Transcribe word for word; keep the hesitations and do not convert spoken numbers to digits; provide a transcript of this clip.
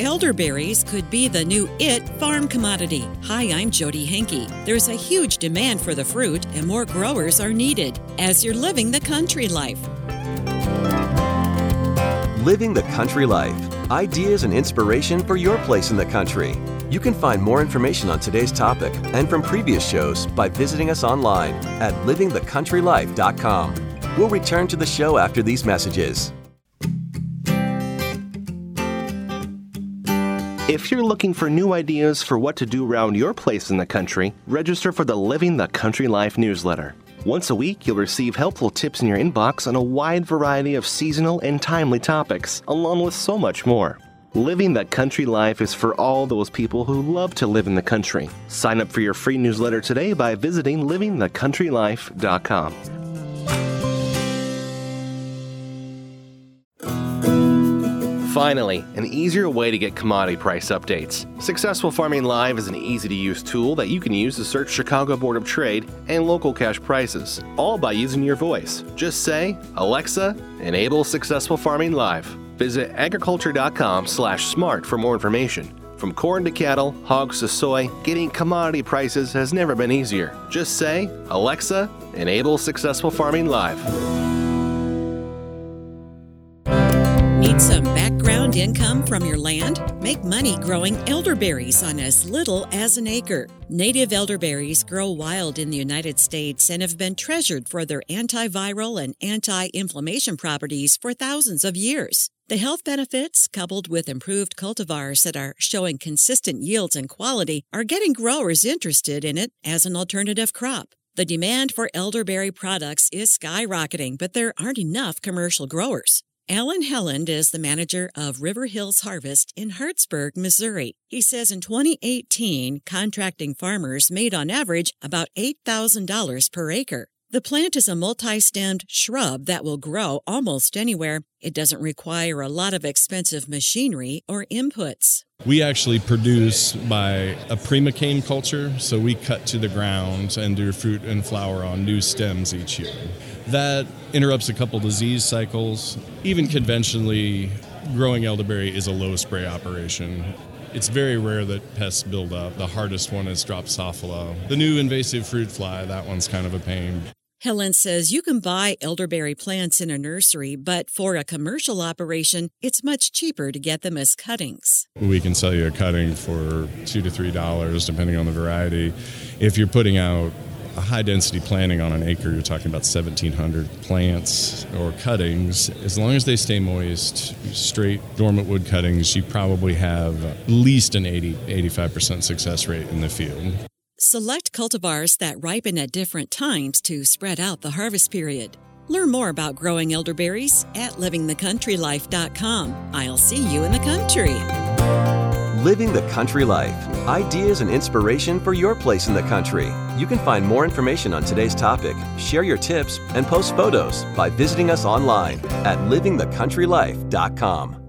Elderberries could be the new it farm commodity. Hi, I'm Jody Henke. There's a huge demand for the fruit and more growers are needed as you're living the country life. Living the country life. Ideas and inspiration for your place in the country. You can find more information on today's topic and from previous shows by visiting us online at living the country life dot com. We'll return to the show after these messages. If you're looking for new ideas for what to do around your place in the country, register for the Living the Country Life newsletter. Once a week, you'll receive helpful tips in your inbox on a wide variety of seasonal and timely topics, along with so much more. Living the Country Life is for all those people who love to live in the country. Sign up for your free newsletter today by visiting living the country life dot com. Finally, an easier way to get commodity price updates. Successful Farming Live is an easy-to-use tool that you can use to search Chicago Board of Trade and local cash prices, all by using your voice. Just say, Alexa, enable Successful Farming Live. Visit agriculture.com slash smart for more information. From corn to cattle, hogs to soy, getting commodity prices has never been easier. Just say, Alexa, enable Successful Farming Live. Need some background income from your land? Make money growing elderberries on as little as an acre. Native elderberries grow wild in the United States and have been treasured for their antiviral and anti-inflammation properties for thousands of years. The health benefits, coupled with improved cultivars that are showing consistent yields and quality, are getting growers interested in it as an alternative crop. The demand for elderberry products is skyrocketing, but there aren't enough commercial growers. Alan Helland is the manager of River Hills Harvest in Hartsburg, Missouri. He says in twenty eighteen, contracting farmers made on average about eight thousand dollars per acre. The plant is a multi-stemmed shrub that will grow almost anywhere. It doesn't require a lot of expensive machinery or inputs. We actually produce by a primocane culture, so we cut to the ground and do fruit and flower on new stems each year. That interrupts a couple disease cycles. Even conventionally, growing elderberry is a low spray operation. It's very rare that pests build up. The hardest one is Drosophila. The new invasive fruit fly, that one's kind of a pain. Helen says you can buy elderberry plants in a nursery, but for a commercial operation, it's much cheaper to get them as cuttings. We can sell you a cutting for two to three dollars, depending on the variety. If you're putting out a high-density planting on an acre, you're talking about seventeen hundred plants or cuttings. As long as they stay moist, straight dormant wood cuttings, you probably have at least an eighty, eighty-five percent success rate in the field. Select cultivars that ripen at different times to spread out the harvest period. Learn more about growing elderberries at living the country life dot com. I'll see you in the country. Living the Country Life. Ideas and inspiration for your place in the country. You can find more information on today's topic, share your tips, and post photos by visiting us online at living the country life dot com.